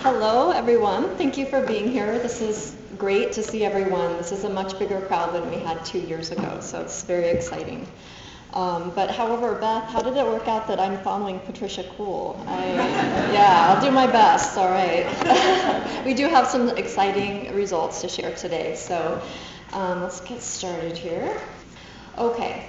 Hello, everyone. Thank you for being here. This is great to see everyone. This is a much bigger crowd than we had 2 years ago, so it's very exciting. But however, Beth, how did it work out that I'm following Patricia Kuhl? Yeah, I'll do my best, all right. We do have some exciting results to share today, so let's get started here. Okay.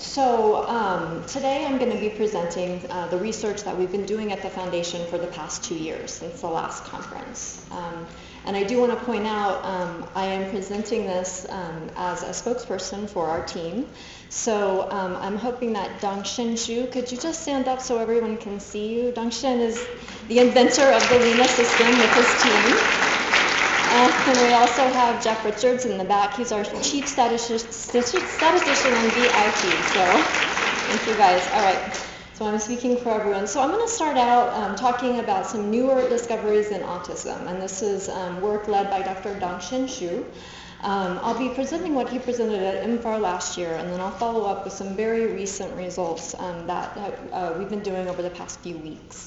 So today I'm going to be presenting the research that we've been doing at the Foundation for the past 2 years since the last conference. And I do want to point out I am presenting this as a spokesperson for our team. So I'm hoping that Dongshin Zhu, could you just stand up so everyone can see you? Dongshin is the inventor of the Lena system with his team. And we also have Jeff Richards in the back. He's our chief statistician on VIT. So thank you guys. All right. So I'm speaking for everyone. So I'm going to start out talking about some newer discoveries in autism. And this is work led by Dr. Dongshin Zhu. I'll be presenting what he presented at IMFAR last year, and then I'll follow up with some very recent results that we've been doing over the past few weeks.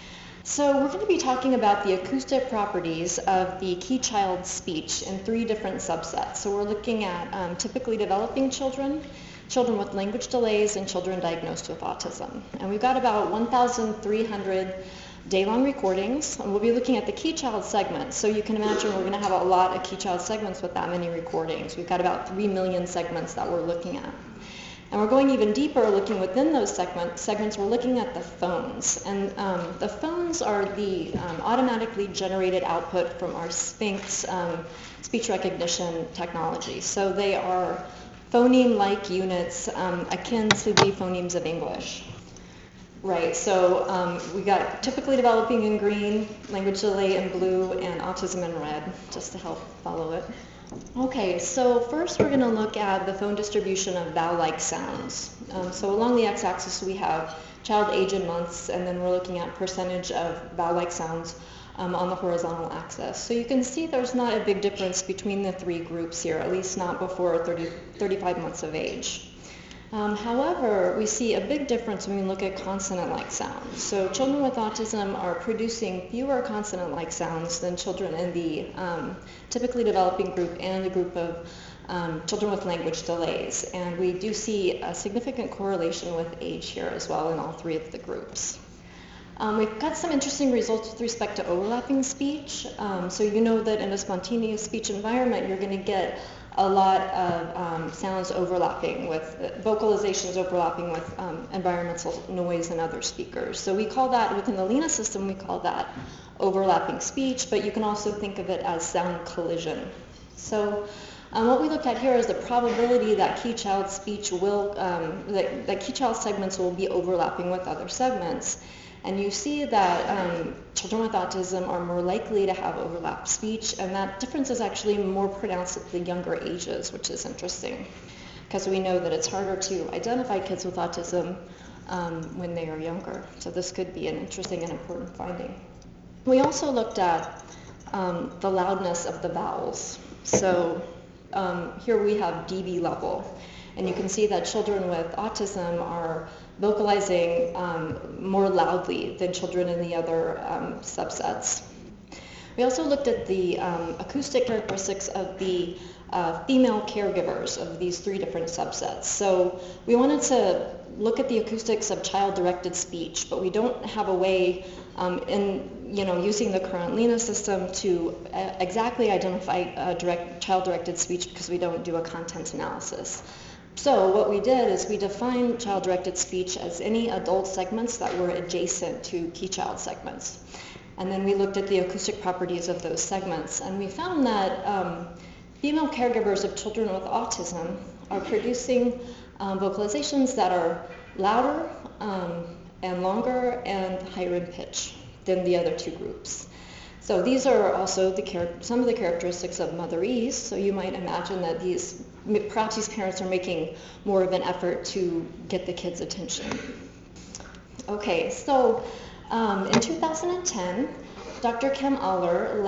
So we're going to be talking about the acoustic properties of the key child speech in 3 different subsets. So we're looking at typically developing children, children with language delays, and children diagnosed with autism. And we've got about 1,300 day-long recordings, and we'll be looking at the key child segments. So you can imagine we're going to have a lot of key child segments with that many recordings. We've got about 3 million segments that we're looking at. And we're going even deeper, looking within those segments, we're looking at the phones. And the phones are the automatically generated output from our Sphinx speech recognition technology. So they are phoneme-like units akin to the phonemes of English. Right, so we got typically developing in green, language delay in blue, and autism in red, just to help follow it. Okay, so first we're going to look at the phone distribution of vowel-like sounds. So along the x-axis we have child age in months, and then we're looking at percentage of vowel-like sounds on the horizontal axis. So you can see there's not a big difference between the 3 groups here, at least not before 35 months of age. However, we see a big difference when we look at consonant-like sounds. So children with autism are producing fewer consonant-like sounds than children in the typically developing group and the group of children with language delays. And we do see a significant correlation with age here as well in all 3 of the groups. We've got some interesting results with respect to overlapping speech. So you know that in a spontaneous speech environment, you're going to get a lot of sounds overlapping with vocalizations overlapping with environmental noise and other speakers. So we call that, within the Lena system, we call that overlapping speech, but you can also think of it as sound collision. So what we look at here is the probability that key child speech will, that key child segments will be overlapping with other segments. And you see that children with autism are more likely to have overlapped speech, and that difference is actually more pronounced at the younger ages, which is interesting, because we know that it's harder to identify kids with autism when they are younger. So this could be an interesting and important finding. We also looked at the loudness of the vowels. So here we have dB level, and you can see that children with autism are vocalizing more loudly than children in the other subsets. We also looked at the acoustic characteristics of the female caregivers of these 3 different subsets. So we wanted to look at the acoustics of child-directed speech, but we don't have a way using the current Lena system to exactly identify child-directed speech because we don't do a content analysis. So what we did is we defined child-directed speech as any adult segments that were adjacent to key child segments. And then we looked at the acoustic properties of those segments, and we found that female caregivers of children with autism are producing vocalizations that are louder and longer and higher in pitch than the other 2 groups. So these are also some of the characteristics of motherese. So you might imagine that perhaps these parents are making more of an effort to get the kids' attention. Okay, so in 2010, Dr. Kim Aller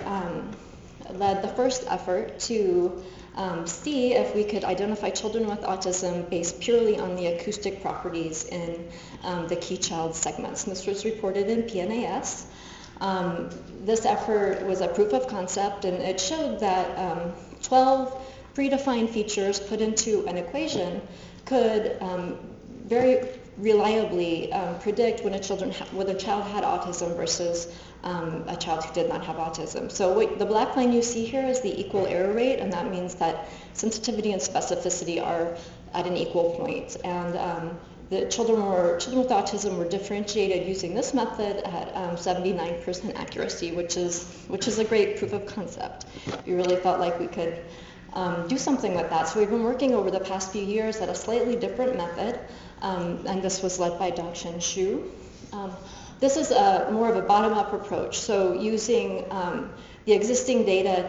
led the first effort to see if we could identify children with autism based purely on the acoustic properties in the key child segments. And this was reported in PNAS. This effort was a proof of concept, and it showed that 12 predefined features put into an equation could very reliably predict when whether a child had autism versus a child who did not have autism. So the black line you see here is the equal error rate, and that means that sensitivity and specificity are at an equal point. And the children with autism were differentiated using this method at 79% accuracy, which is a great proof of concept. We really felt like we could do something with that. So we've been working over the past few years at a slightly different method, and this was led by Dangshan Xu. This is more of a bottom-up approach, so using the existing data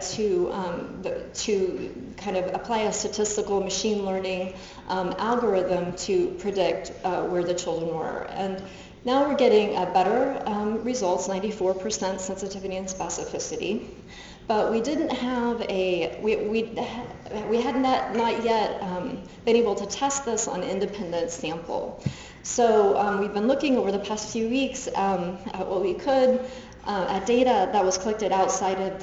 to kind of apply a statistical machine learning algorithm to predict where the children were. And now we're getting better results, 94% sensitivity and specificity. But we didn't have we had not yet been able to test this on independent sample. So we've been looking over the past few weeks at what we could, at data that was collected outside of the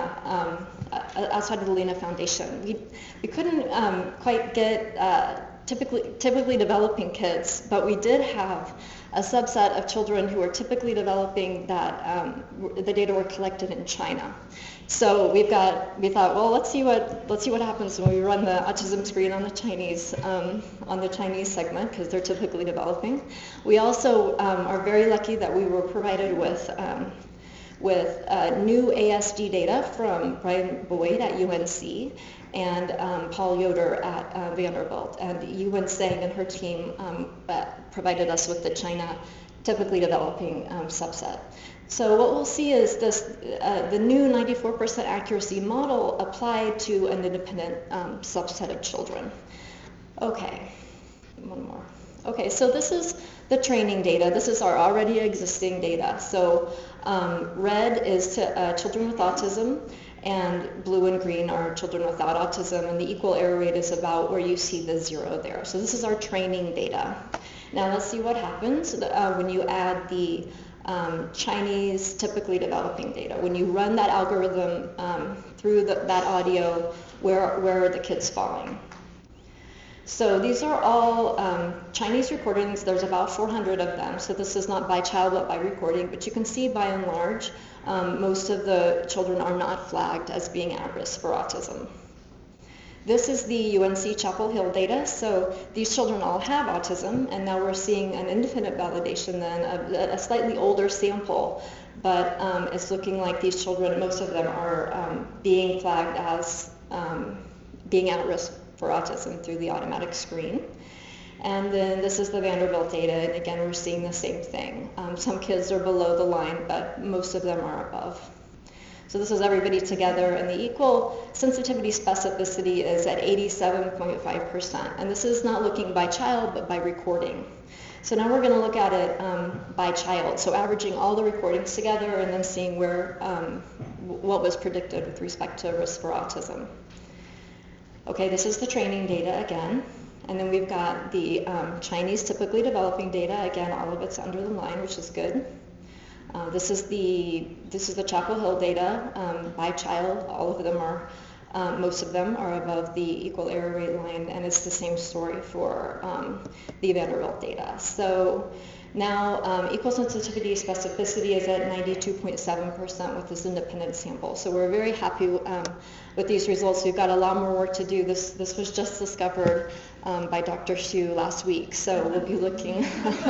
Lena Foundation. We couldn't quite get typically developing kids, but we did have a subset of children who were typically developing that the data were collected in China. So we thought, well, let's see what happens when we run the autism screen on the Chinese segment, because they're typically developing. We also are very lucky that we were provided with new ASD data from Brian Boyd at UNC and Paul Yoder at Vanderbilt. And Yuan Tseng and her team provided us with the China typically developing subset. So what we'll see is the new 94% accuracy model applied to an independent subset of children. Okay, one more. Okay, so this is the training data. This is our already existing data. So red is to children with autism, and blue and green are children without autism, and the equal error rate is about where you see the 0 there. So this is our training data. Now let's see what happens when you add the Chinese typically developing data. When you run that algorithm through that audio, where are the kids falling? So these are all Chinese recordings. There's about 400 of them. So this is not by child but by recording. But you can see by and large, most of the children are not flagged as being at risk for autism. This is the UNC Chapel Hill data. So these children all have autism, and now we're seeing an independent validation then of a slightly older sample. But it's looking like these children, most of them are being flagged as being at risk for autism through the automatic screen. And then this is the Vanderbilt data, and again we're seeing the same thing. Some kids are below the line, but most of them are above. So this is everybody together, and the equal sensitivity specificity is at 87.5%. And this is not looking by child, but by recording. So now we're going to look at it by child, so averaging all the recordings together and then seeing what was predicted with respect to risk for autism. Okay, this is the training data again. And then we've got the Chinese typically developing data. Again, all of it's under the line, which is good. This is the Chapel Hill data by child. All of them are, most of them are above the equal error rate line, and it's the same story for the Vanderbilt data. So now equal sensitivity specificity is at 92.7% with this independent sample. So we're very happy with these results. We've got a lot more work to do. This was just discovered by Dr. Xu last week. So we'll be looking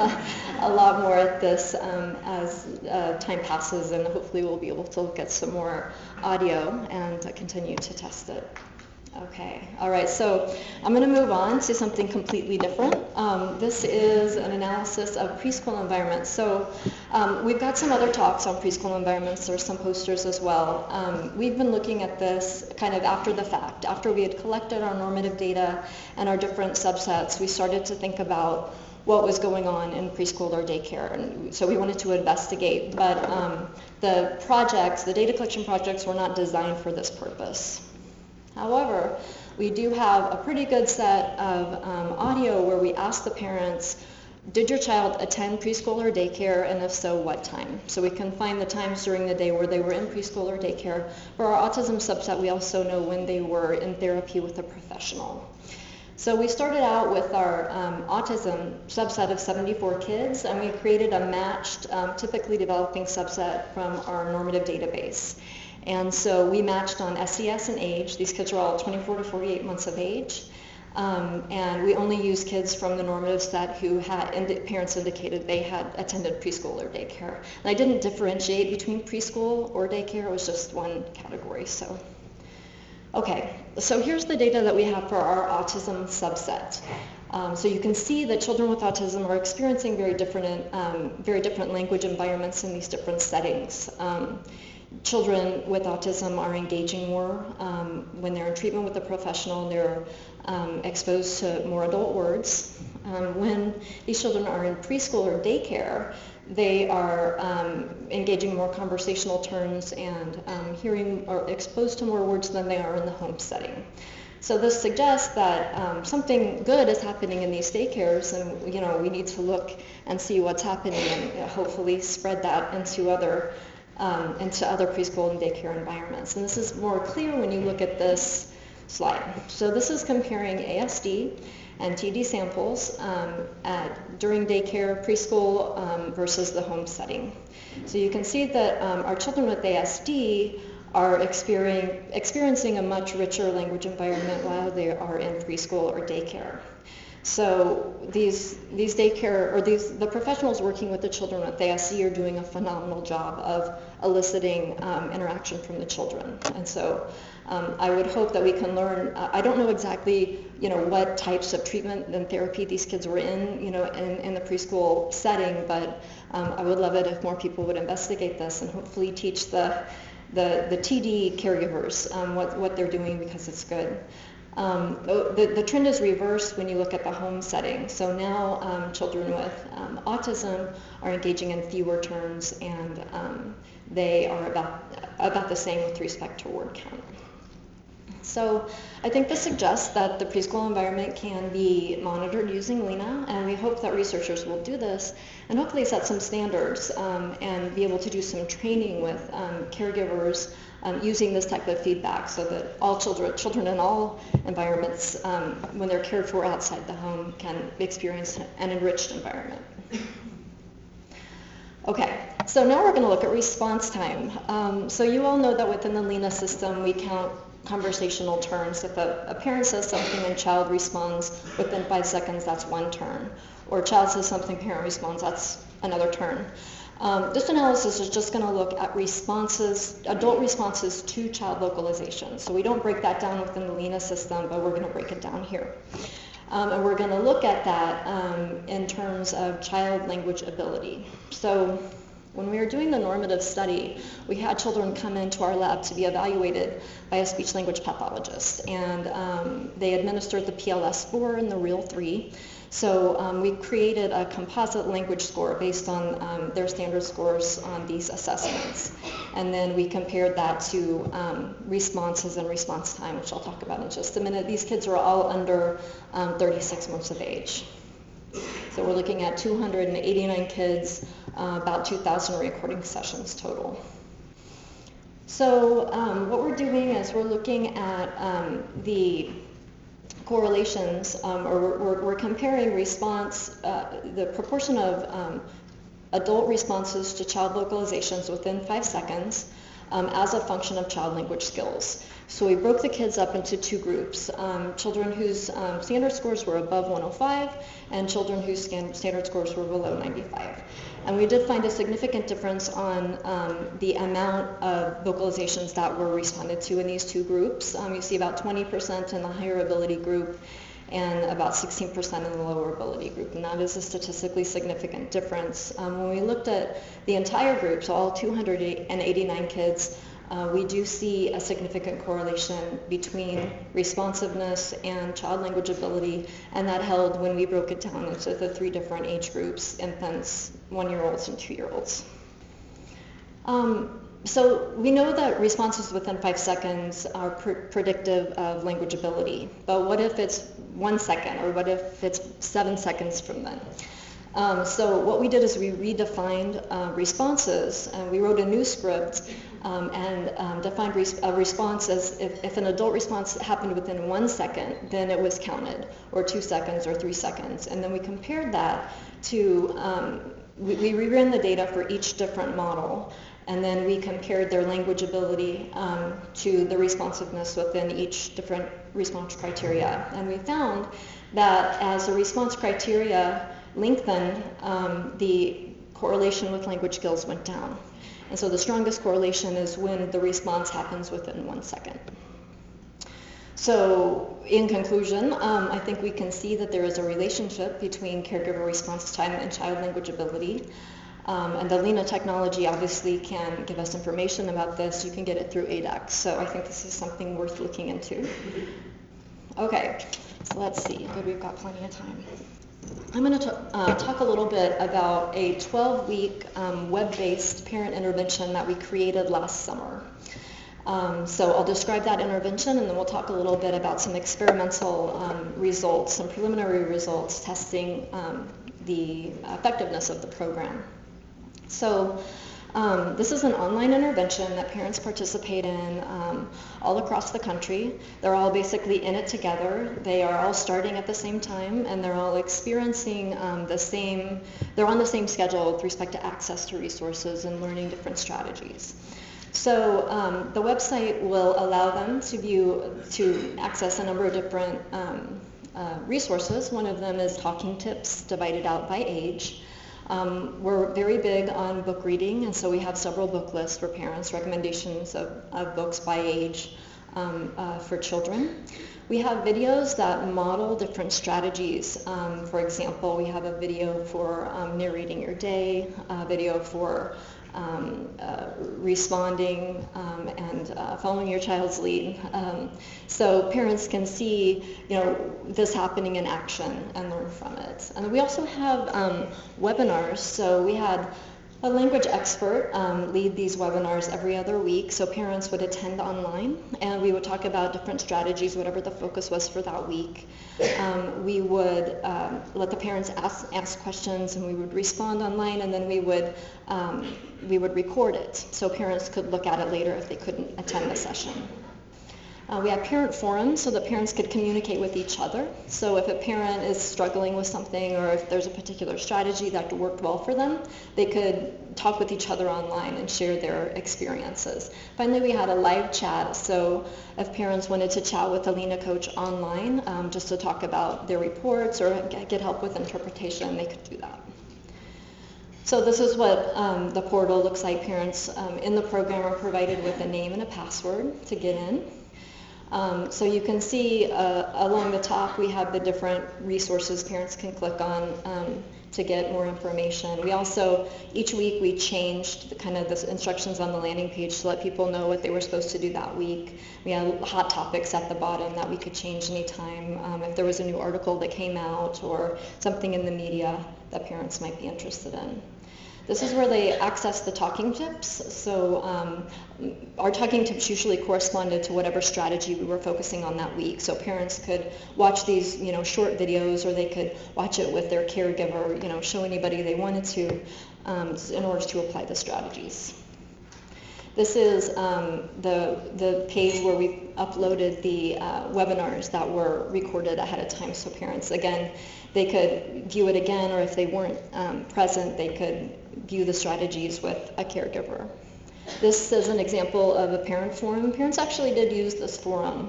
a lot more at this as time passes, and hopefully we'll be able to look at some more audio and continue to test it. Okay, all right, so I'm going to move on to something completely different. This is an analysis of preschool environments. So we've got some other talks on preschool environments. There's some posters as well. We've been looking at this kind of after the fact. After we had collected our normative data and our different subsets, we started to think about what was going on in preschool or daycare, and so we wanted to investigate. But the data collection projects were not designed for this purpose. However, we do have a pretty good set of audio where we ask the parents did your child attend preschool or daycare, and if so, what time? So we can find the times during the day where they were in preschool or daycare. For our autism subset, we also know when they were in therapy with a professional. So we started out with our autism subset of 74 kids, and we created a matched, typically developing subset from our normative database. And so we matched on SES and age. These kids are all 24 to 48 months of age. And we only used kids from the normative set who had parents indicated they had attended preschool or daycare. And I didn't differentiate between preschool or daycare. It was just one category. So, okay. So here's the data that we have for our autism subset. So you can see that children with autism are experiencing very different language environments in these different settings. Children with autism are engaging more when they're in treatment with a professional. They're exposed to more adult words. When these children are in preschool or daycare, they are engaging more conversational turns and hearing or exposed to more words than they are in the home setting. So this suggests that something good is happening in these daycares, and we need to look and see what's happening and hopefully spread that into other preschool and daycare environments. And this is more clear when you look at this slide. So this is comparing ASD and TD samples during daycare, preschool versus the home setting. So you can see that our children with ASD are experiencing a much richer language environment while they are in preschool or daycare. So these daycare, or the professionals working with the children with ASD are doing a phenomenal job of eliciting interaction from the children. And so I would hope that we can learn. I don't know exactly, what types of treatment and therapy these kids were in the preschool setting, but I would love it if more people would investigate this and hopefully teach the TD caregivers what they're doing, because it's good. The trend is reversed when you look at the home setting. So now children with autism are engaging in fewer turns, and they are about the same with respect to word count. So I think this suggests that the preschool environment can be monitored using Lena, and we hope that researchers will do this and hopefully set some standards and be able to do some training with caregivers using this type of feedback, so that all children in all environments, when they're cared for outside the home, can experience an enriched environment. Okay, so now we're going to look at response time. So you all know that within the Lena system, we count conversational turns. If a parent says something and child responds within 5 seconds, that's one turn. Or child says something, parent responds, that's another turn. This analysis is just going to look at adult responses to child localization. So we don't break that down within the Lena system, but we're going to break it down here. And we're going to look at that in terms of child language ability. So when we were doing the normative study, we had children come into our lab to be evaluated by a speech-language pathologist, and they administered the PLS-4 and the REAL-3. So we created a composite language score based on their standard scores on these assessments. And then we compared that to responses and response time, which I'll talk about in just a minute. These kids are all under 36 months of age. So we're looking at 289 kids, about 2,000 recording sessions total. So what we're doing is we're looking at the correlations, or we're comparing response, the proportion of adult responses to child localizations within 5 seconds as a function of child language skills. So we broke the kids up into two groups, children whose standard scores were above 105 and children whose standard scores were below 95. And we did find a significant difference on the amount of vocalizations that were responded to in these two groups. You see about 20% in the higher ability group and about 16% in the lower ability group. And that is a statistically significant difference. When we looked at the entire group, so all 289 kids, we do see a significant correlation between responsiveness and child language ability, and that held when we broke it down into the 3 different age groups: infants, 1-year-olds, and 2-year-olds. So we know that responses within 5 seconds are predictive of language ability, but what if it's 1 second, or what if it's 7 seconds from then? So what we did is we redefined responses, and we wrote a new script and defined a response as if an adult response happened within 1 second, then it was counted, or 2 seconds, or 3 seconds. And then we compared that to, we reran the data for each different model, and then we compared their language ability to the responsiveness within each different response criteria. And we found that as the response criteria lengthened, the correlation with language skills went down. And so the strongest correlation is when the response happens within 1 second. So in conclusion, I think we can see that there is a relationship between caregiver response time and child language ability. And the Lena technology obviously can give us information about this. You can get it through ADEX. So I think this is something worth looking into. Okay, so let's see. Good, we've got plenty of time. I'm going to talk a little bit about a 12-week web-based parent intervention that we created last summer. So I'll describe that intervention, and then we'll talk a little bit about some experimental results, some preliminary results testing the effectiveness of the program. So this is an online intervention that parents participate in all across the country. They're all basically in it together. They are all starting at the same time, and they're all experiencing they're on the same schedule with respect to access to resources and learning different strategies. So the website will allow them to access a number of different resources. One of them is talking tips divided out by age. We're very big on book reading, and so we have several book lists for parents, recommendations of books by age for children. We have videos that model different strategies. For example, we have a video for narrating your day, a video for responding and following your child's lead. So parents can see, this happening in action and learn from it. And we also have webinars. So we had a language expert lead these webinars every other week, so parents would attend online, and we would talk about different strategies, whatever the focus was for that week. We would let the parents ask questions, and we would respond online, and then we would record it, so parents could look at it later if they couldn't attend the session. We have parent forums so that parents could communicate with each other. So if a parent is struggling with something, or if there's a particular strategy that worked well for them, they could talk with each other online and share their experiences. Finally, we had a live chat. So if parents wanted to chat with a Lena coach online, just to talk about their reports or get help with interpretation, they could do that. So this is what the portal looks like. Parents in the program are provided with a name and a password to get in. So you can see along the top we have the different resources parents can click on to get more information. We also, each week we changed the instructions on the landing page to let people know what they were supposed to do that week. We had hot topics at the bottom that we could change anytime if there was a new article that came out or something in the media that parents might be interested in. This is where they access the talking tips. So our talking tips usually corresponded to whatever strategy we were focusing on that week. So parents could watch these, short videos, or they could watch it with their caregiver, show anybody they wanted to, in order to apply the strategies. This is the page where we uploaded the webinars that were recorded ahead of time. So parents, again, they could view it again, or if they weren't present, they could view the strategies with a caregiver. This is an example of a parent forum. Parents actually did use this forum.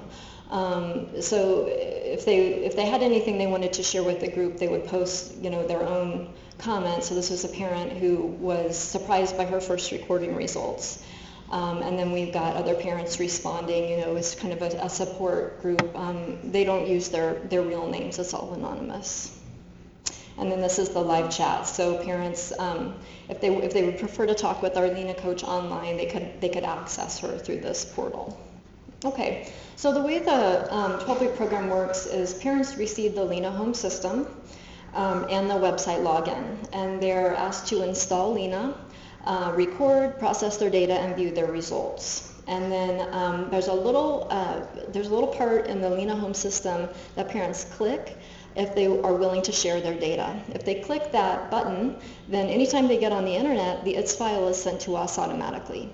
So if they had anything they wanted to share with the group, they would post, their own comments. So this was a parent who was surprised by her first recording results. And then we've got other parents responding, it's kind of a support group. They don't use their real names, it's all anonymous. And then this is the live chat. So parents, if they would prefer to talk with our Lena coach online, they could access her through this portal. Okay, so the way the 12-week program works is parents receive the Lena home system and the website login, and they're asked to install Lena, record, process their data, and view their results. And then there's a little part in the Lena home system that parents click if they are willing to share their data. If they click that button, then anytime they get on the internet, the ITS file is sent to us automatically.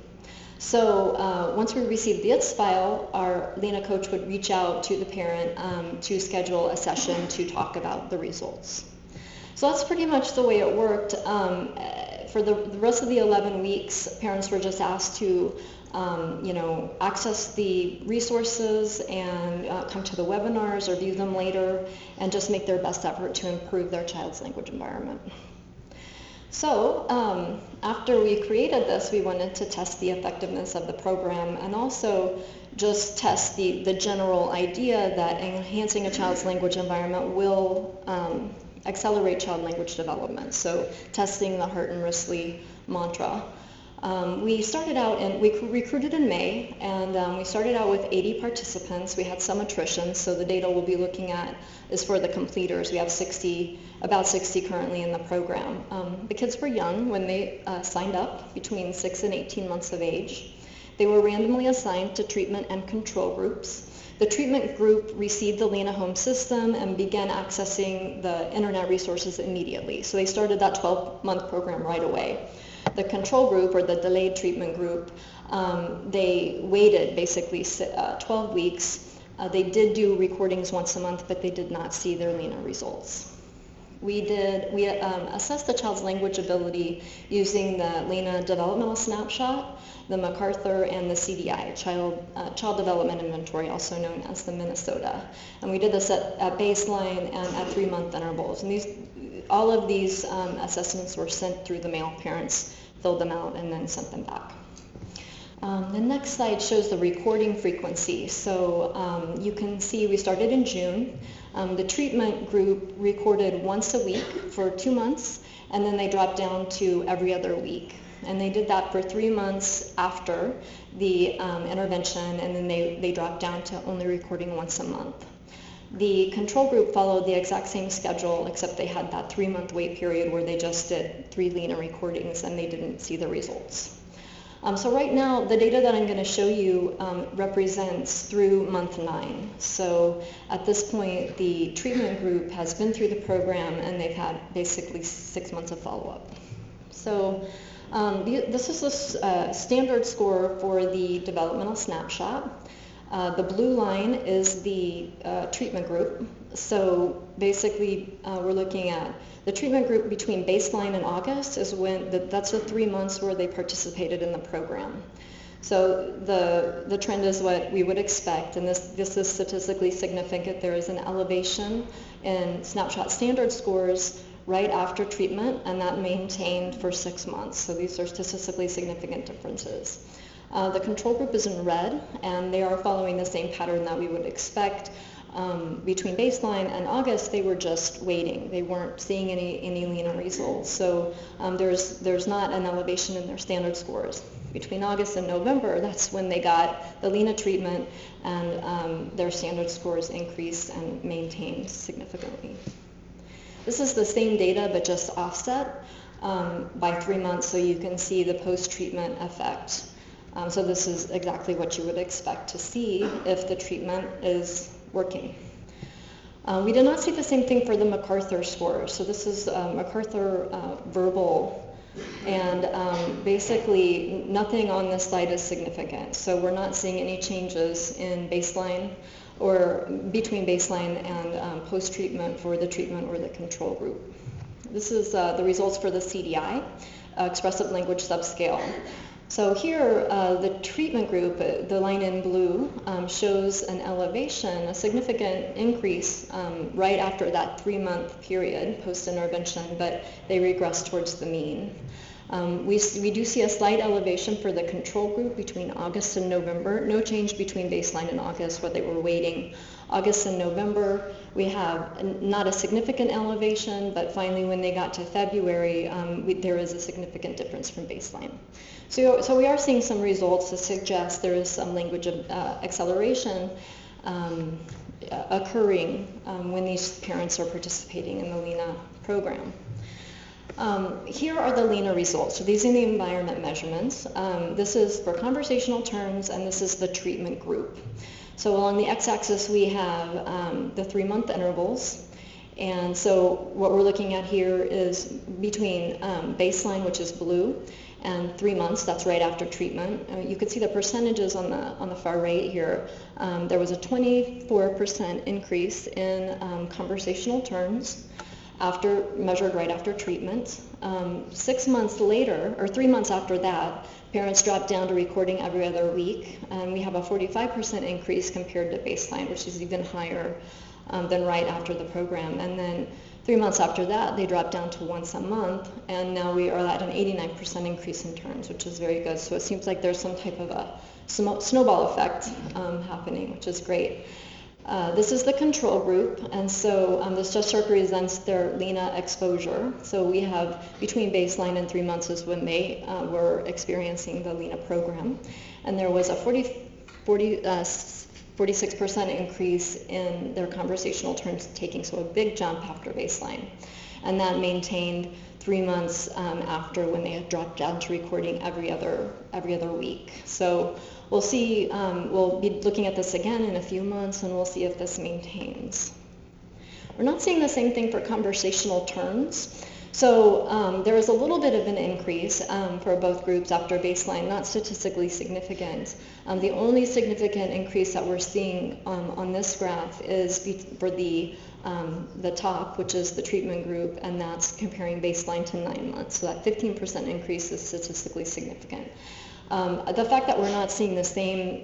So once we receive the ITS file, our Lena coach would reach out to the parent to schedule a session to talk about the results. So that's pretty much the way it worked. For the rest of the 11 weeks, parents were just asked to access the resources and come to the webinars or view them later and just make their best effort to improve their child's language environment. So after we created this, we wanted to test the effectiveness of the program and also just test the general idea that enhancing a child's language environment will accelerate child language development. So testing the Hart and Risley mantra. We started out and we recruited in May, and we started out with 80 participants. We had some attrition, so the data we'll be looking at is for the completers. We have about 60 currently in the program. The kids were young when they signed up, between 6 and 18 months of age. They were randomly assigned to treatment and control groups. The treatment group received the Lena Home system and began accessing the internet resources immediately. So they started that 12-month program right away. The control group, or the delayed treatment group, they waited basically 12 weeks. They did do recordings once a month, but they did not see their Lena results. We assessed the child's language ability using the Lena Developmental Snapshot, the MacArthur, and the CDI, Child Development Inventory, also known as the Minnesota. And we did this at baseline and at 3-month intervals. And all of these assessments were sent through the mail. Parents filled them out and then sent them back. The next slide shows the recording frequency. So you can see we started in June. The treatment group recorded once a week for 2 months, and then they dropped down to every other week. And they did that for 3 months after the intervention, and then they dropped down to only recording once a month. The control group followed the exact same schedule, except they had that 3-month wait period where they just did 3 Lena recordings and they didn't see the results. So right now, the data that I'm going to show you represents through month 9. So at this point, the treatment group has been through the program and they've had basically 6 months of follow-up. So this is a standard score for the developmental snapshot. The blue line is the treatment group. So basically, we're looking at the treatment group between baseline and August is that's the 3 months where they participated in the program. So the trend is what we would expect, and this is statistically significant. There is an elevation in snapshot standard scores right after treatment, and that maintained for 6 months. So these are statistically significant differences. The control group is in red, and they are following the same pattern that we would expect. Between baseline and August, they were just waiting. They weren't seeing any Lena results. So there's not an elevation in their standard scores. Between August and November, that's when they got the Lena treatment, and their standard scores increased and maintained significantly. This is the same data, but just offset by 3 months, so you can see the post-treatment effect. So this is exactly what you would expect to see if the treatment is working. We did not see the same thing for the MacArthur score. So this is MacArthur verbal, and basically nothing on this slide is significant. So we're not seeing any changes in baseline or between baseline and post-treatment for the treatment or the control group. This is the results for the CDI, Expressive Language Subscale. So here, the treatment group, the line in blue, shows an elevation, a significant increase right after that 3-month period post-intervention, but they regress towards the mean. We do see a slight elevation for the control group between August and November. No change between baseline and August, where they were waiting. August and November, we have not a significant elevation, but finally when they got to February, there is a significant difference from baseline. So we are seeing some results to suggest there is some language acceleration occurring when these parents are participating in the Lena program. Here are the Lena results. So these are the environment measurements. This is for conversational terms, and this is the treatment group. So along the x-axis we have the 3-month intervals, And so what we're looking at here is between baseline, which is blue, and 3 months, that's right after treatment. You can see the percentages on the far right here. There was a 24% increase in conversational turns after measured right after treatment. 6 months later, or 3 months after that, parents dropped down to recording every other week, and we have a 45% increase compared to baseline, which is even higher than right after the program. And then 3 months after that, they dropped down to once a month, and now we are at an 89% increase in turns, which is very good. So it seems like there's some type of a snowball effect happening, which is great. This is the control group, and so this just represents their LENA exposure. So we have between baseline and 3 months is when they were experiencing the LENA program, and there was a 46% increase in their conversational turns taking, so a big jump after baseline. And that maintained 3 months after, when they had dropped down to recording every other week. So we'll see, we'll be looking at this again in a few months, and we'll see if this maintains. We're not seeing the same thing for conversational turns. So there was a little bit of an increase for both groups after baseline, not statistically significant. The only significant increase that we're seeing on this graph is for the top, which is the treatment group, and that's comparing baseline to 9 months. So that 15% increase is statistically significant. The fact that we're not seeing the same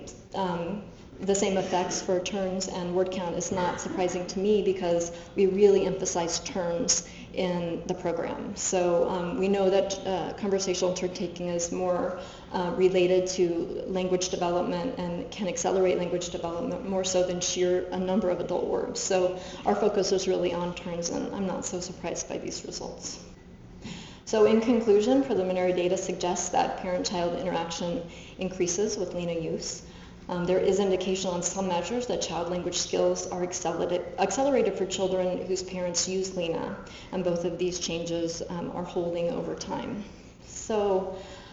effects for turns and word count is not surprising to me, because we really emphasize turns in the program. So we know that conversational turn taking is more related to language development and can accelerate language development more so than sheer a number of adult words. So our focus is really on turns, and I'm not so surprised by these results. So in conclusion, preliminary data suggests that parent-child interaction increases with LENA use. There is indication on some measures that child language skills are accelerated for children whose parents use LENA, and both of these changes are holding over time. So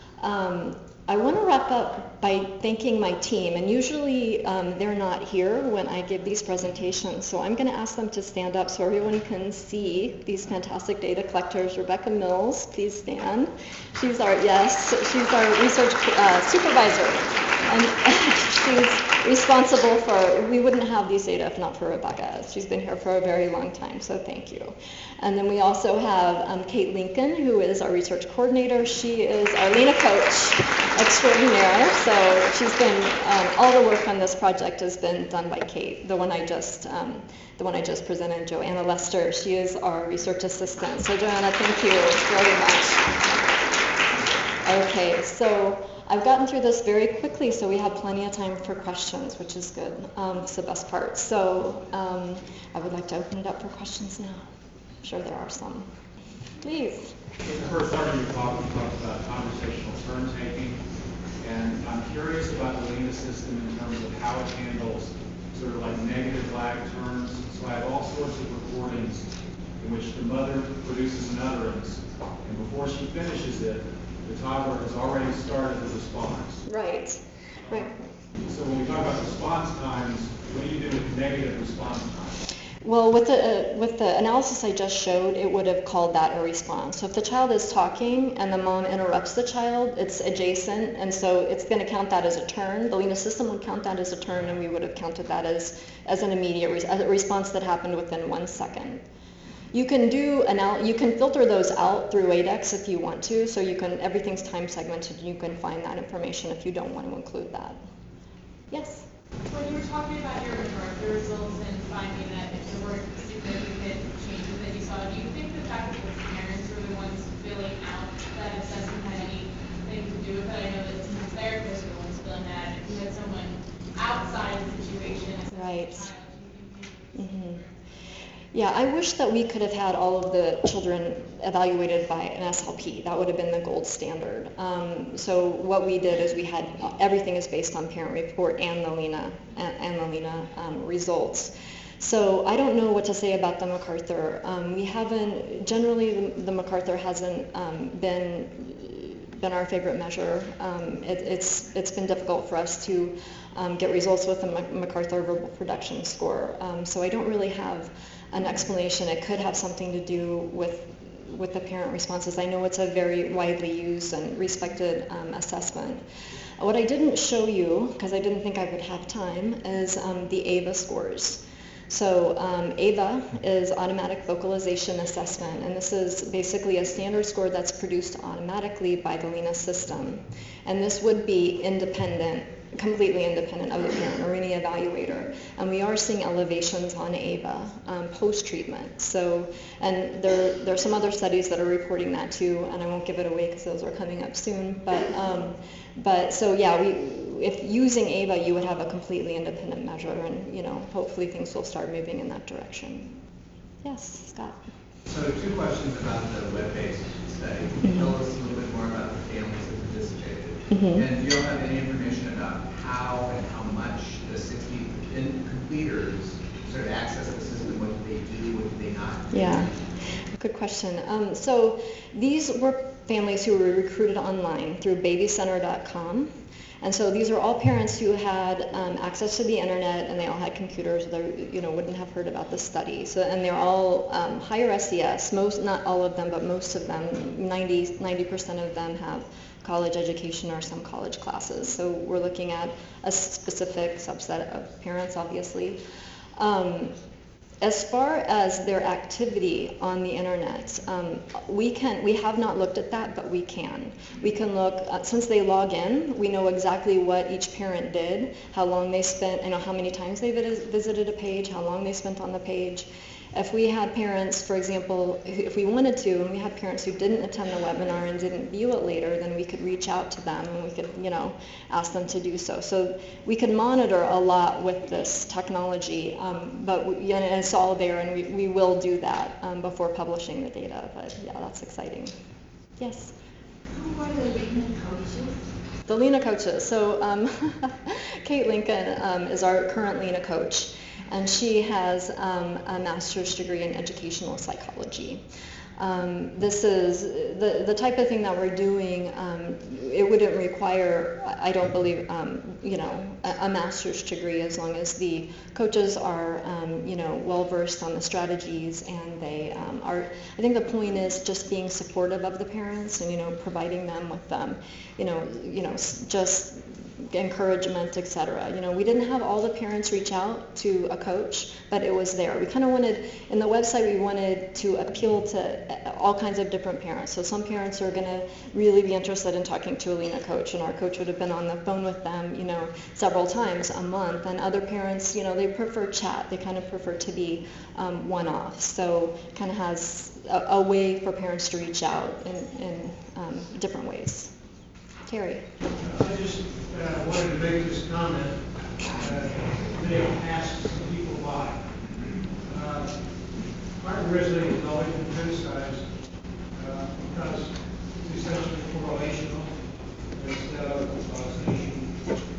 I want to wrap up by thanking my team, and usually they're not here when I give these presentations, so I'm going to ask them to stand up so everyone can see these fantastic data collectors. Rebecca Mills, please stand. She's our research supervisor, and she's responsible for, we wouldn't have these data if not for Rebecca. She's been here for a very long time, so thank you. And then we also have Kate Lincoln, who is our research coordinator. She is our LENA coach extraordinaire. So she's been, all the work on this project has been done by Kate. The one I just presented, Joanna Lester, she is our research assistant. So Joanna, thank you very much. Okay, so I've gotten through this very quickly, so we have plenty of time for questions, which is good. It's the best part. So I would like to open it up for questions now. I'm sure there are some. Please. In the first part of your talk, you talked about conversational turn taking, and I'm curious about the LENA system in terms of how it handles sort of like negative lag turns. So I have all sorts of recordings in which the mother produces an utterance, and before she finishes it, the toddler has already started the response. Right. So when we talk about response times, what do you do with negative response times? Well, with the analysis I just showed, it would have called that a response. So if the child is talking and the mom interrupts the child, it's adjacent, and so it's going to count that as a turn. The LENA system would count that as a turn, and we would have counted that as an immediate response that happened within 1 second. You can filter those out through ADEX if you want to, so everything's time segmented, and you can find that information if you don't want to include that. Yes? When you were talking about your MacArthur results and finding that if there were significant changes that you saw, do you think the fact that the parents were the ones filling out that assessment had anything to do with it? I know that some therapists were the ones filling that. If you had someone outside the situation, right. Yeah, I wish that we could have had all of the children evaluated by an SLP. That would have been the gold standard. So what we did is we had everything is based on parent report and the LENA results. So I don't know what to say about the MacArthur. Generally the MacArthur hasn't been our favorite measure. It's been difficult for us to get results with the MacArthur verbal production score. So I don't really have an explanation. It could have something to do with the parent responses. I know it's a very widely used and respected assessment. What I didn't show you, because I didn't think I would have time, is the AVA scores. So AVA is Automatic Vocalization Assessment, and this is basically a standard score that's produced automatically by the LENA system. And this would be independent, completely independent of the parent or any evaluator. And we are seeing elevations on AVA post-treatment. So, and there are some other studies that are reporting that too, and I won't give it away because those are coming up soon. But so yeah, if using AVA, you would have a completely independent measure, and hopefully things will start moving in that direction. Yes, Scott. So 2 questions about the web-based study. Can you tell us a little bit more about the families that participated? And do you all have any information about how and how much the 60 completers sort of access the system? What do they do? What do they not do? Yeah, good question. So these were families who were recruited online through babycenter.com. And so these are all parents who had access to the internet, and they all had computers. They wouldn't have heard about the study. So, and they're all higher SES. Most, not all of them, but most of them, 90% of them have college education or some college classes. So we're looking at a specific subset of parents, obviously. As far as their activity on the internet, we have not looked at that, but we can. We can look, since they log in, we know exactly what each parent did, how long they spent, how many times they visited a page, how long they spent on the page. If we had parents, for example, if we wanted to, and we had parents who didn't attend the webinar and didn't view it later, then we could reach out to them and we could, ask them to do so. So we can monitor a lot with this technology, but and it's all there, and we will do that before publishing the data. But yeah, that's exciting. Yes? Who are the LENA coaches? The LENA coaches. So Kate Lincoln is our current LENA coach. And she has a master's degree in educational psychology. This is the type of thing that we're doing. It wouldn't require, I don't believe, a master's degree, as long as the coaches are, well versed on the strategies, and they are. I think the point is just being supportive of the parents, and providing them with, just encouragement, etc. We didn't have all the parents reach out to a coach, but it was there. We kind of wanted, in the website, we wanted to appeal to all kinds of different parents. So some parents are going to really be interested in talking to a LENA coach, and our coach would have been on the phone with them, several times a month. And other parents, they prefer chat. They kind of prefer to be one-off. So kind of has a way for parents to reach out in different ways. Terry. I just wanted to make this comment. They asked some people why. Martin Risley has always been criticized because it's essentially correlational instead of causation.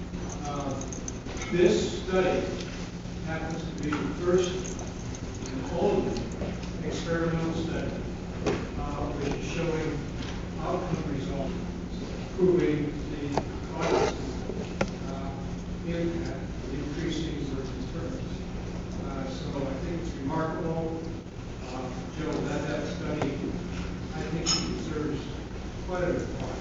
This study happens to be the first and only experimental study which is showing outcome results, proving the causes impact of increasing versus terms. So I think it's remarkable. Joe led that study. I think he deserves quite a report.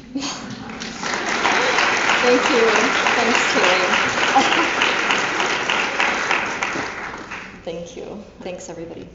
Thank you. Thanks, Terry. Thank you. Thanks, everybody.